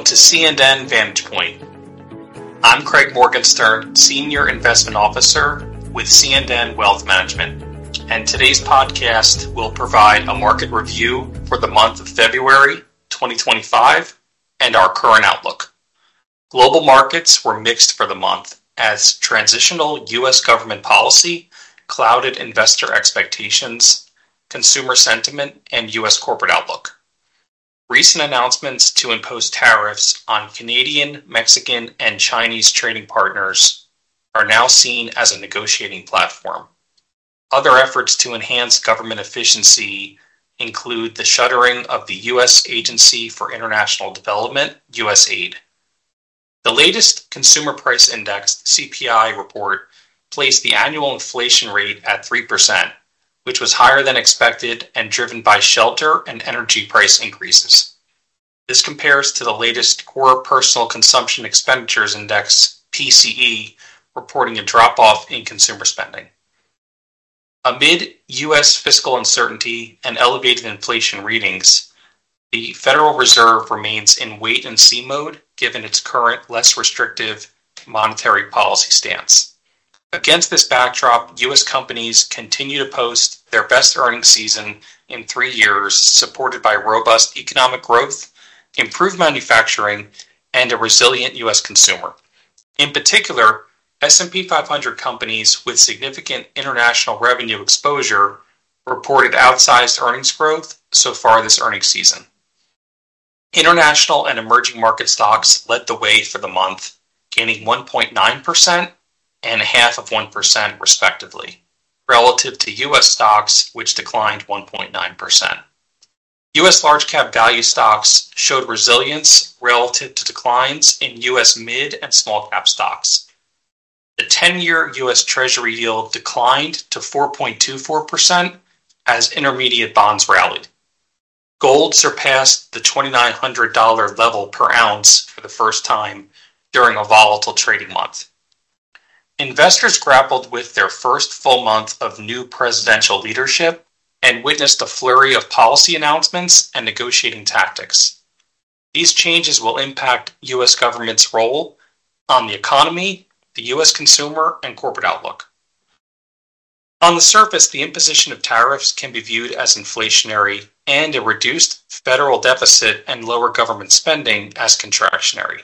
to C&N Vantage Point. I'm Craig Morgenstern, Senior Investment Officer with C&N Wealth Management, and today's podcast will provide a market review for the month of February 2025 and our current outlook. Global markets were mixed for the month as transitional U.S. government policy clouded investor expectations, consumer sentiment, and U.S. corporate outlook. Recent announcements to impose tariffs on Canadian, Mexican, and Chinese trading partners are now seen as a negotiating platform. Other efforts to enhance government efficiency include the shuttering of the U.S. Agency for International Development, USAID. The latest Consumer Price Index, CPI report, placed the annual inflation rate at 3%, which was higher than expected and driven by shelter and energy price increases. This compares to the latest Core Personal Consumption Expenditures Index, PCE, reporting a drop-off in consumer spending. Amid U.S. fiscal uncertainty and elevated inflation readings, the Federal Reserve remains in wait-and-see mode given its current less restrictive monetary policy stance. Against this backdrop, U.S. companies continue to post their best earnings season in 3 years, supported by robust economic growth, improved manufacturing, and a resilient U.S. consumer. In particular, S&P 500 companies with significant international revenue exposure reported outsized earnings growth so far this earnings season. International and emerging market stocks led the way for the month, gaining 1.9% and 0.5% respectively, relative to U.S. stocks, which declined 1.9%. U.S. large-cap value stocks showed resilience relative to declines in U.S. mid- and small-cap stocks. The 10-year U.S. Treasury yield declined to 4.24% as intermediate bonds rallied. Gold surpassed the $2,900 level per ounce for the first time during a volatile trading month. Investors grappled with their first full month of new presidential leadership and witnessed a flurry of policy announcements and negotiating tactics. These changes will impact U.S. government's role on the economy, the U.S. consumer, and corporate outlook. On the surface, the imposition of tariffs can be viewed as inflationary and a reduced federal deficit and lower government spending as contractionary.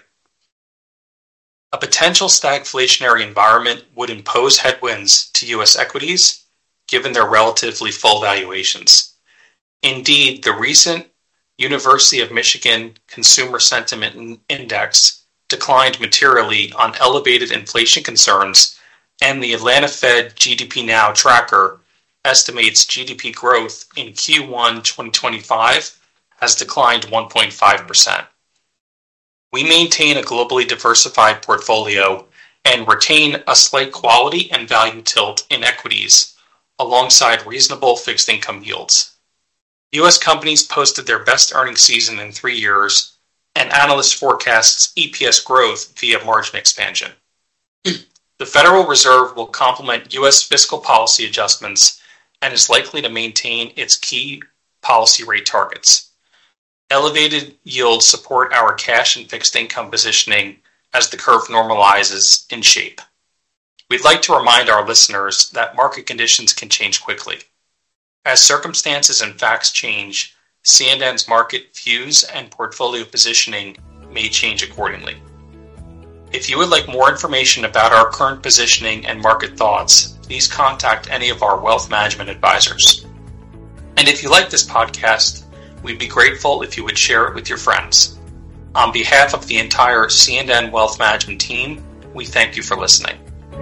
A potential stagflationary environment would impose headwinds to U.S. equities, given their relatively full valuations. Indeed, the recent University of Michigan Consumer Sentiment Index declined materially on elevated inflation concerns, and the Atlanta Fed GDP Now tracker estimates GDP growth in Q1 2025 has declined 1.5%. We maintain a globally diversified portfolio and retain a slight quality and value tilt in equities alongside reasonable fixed income yields. U.S. companies posted their best earnings season in 3 years, and analysts forecasts EPS growth via margin expansion. The Federal Reserve will complement U.S. fiscal policy adjustments and is likely to maintain its key policy rate targets. Elevated yields support our cash and fixed income positioning as the curve normalizes in shape. We'd like to remind our listeners that market conditions can change quickly. As circumstances and facts change, C&N's market views and portfolio positioning may change accordingly. If you would like more information about our current positioning and market thoughts, please contact any of our wealth management advisors. And if you like this podcast, we'd be grateful if you would share it with your friends. On behalf of the entire C&N Wealth Management team, we thank you for listening.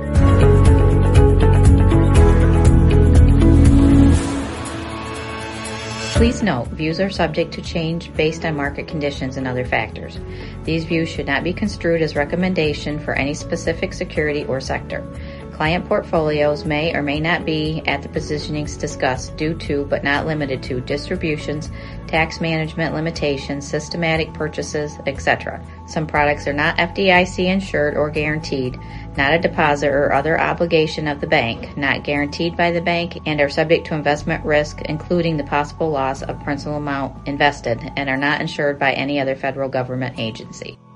Please note, views are subject to change based on market conditions and other factors. These views should not be construed as recommendation for any specific security or sector. Client portfolios may or may not be at the positionings discussed due to, but not limited to, distributions, tax management limitations, systematic purchases, etc. Some products are not FDIC insured or guaranteed, not a deposit or other obligation of the bank, not guaranteed by the bank, and are subject to investment risk, including the possible loss of principal amount invested, and are not insured by any other federal government agency.